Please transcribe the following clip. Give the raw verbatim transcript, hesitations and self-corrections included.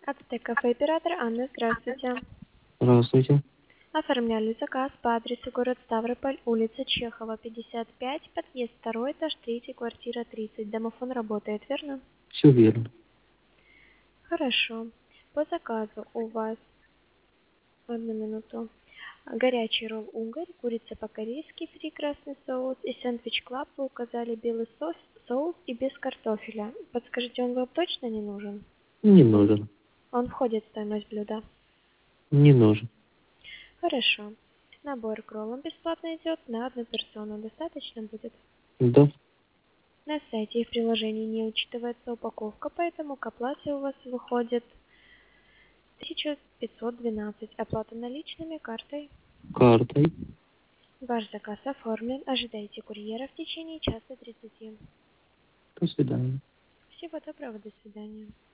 Ацтек-кафе оператор Анна, здравствуйте. Здравствуйте. Оформляли заказ по адресу город Ставрополь, улица Чехова, пятьдесят пять, подъезд второй, этаж третий, квартира тридцать. Домофон работает, верно? Все верно. Хорошо. По заказу у вас, одну минуту, горячий ролл угорь, курица по-корейски, фри красный соус и сэндвич клаб вы указали белый соус, соус и без картофеля. Подскажите, он вам точно не нужен? Не нужен. Он входит в стоимость блюда. Не нужен. Хорошо. Набор к роллам бесплатно идет на одну персону. Достаточно будет? Да. На сайте и в приложении не учитывается упаковка, поэтому к оплате у вас выходит тысяча пятьсот двенадцать. Оплата наличными, картой. Картой. Ваш заказ оформлен. Ожидайте курьера в течение часа тридцати. До свидания. Всего доброго. До свидания.